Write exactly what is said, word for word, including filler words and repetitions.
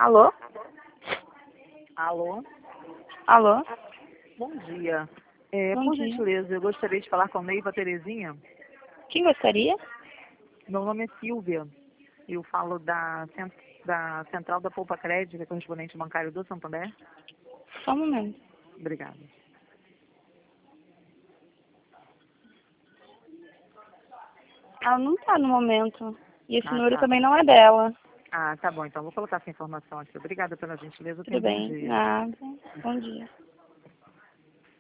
Alô? Alô? Alô? Bom dia. É, Bom por dia. gentileza, eu gostaria de falar com a Neiva Terezinha. Quem gostaria? Meu nome é Silvia. Eu falo da, cent- da Central da Poupa Crédito, que é correspondente bancário do Santander. Só um momento. Obrigada. Ela não tá no momento. E esse Ah, número tá. também não é dela. Ah, tá bom. Então, vou colocar essa informação aqui. Obrigada pela gentileza. Tenha Tudo um bom bem. dia. Nada. Bom dia.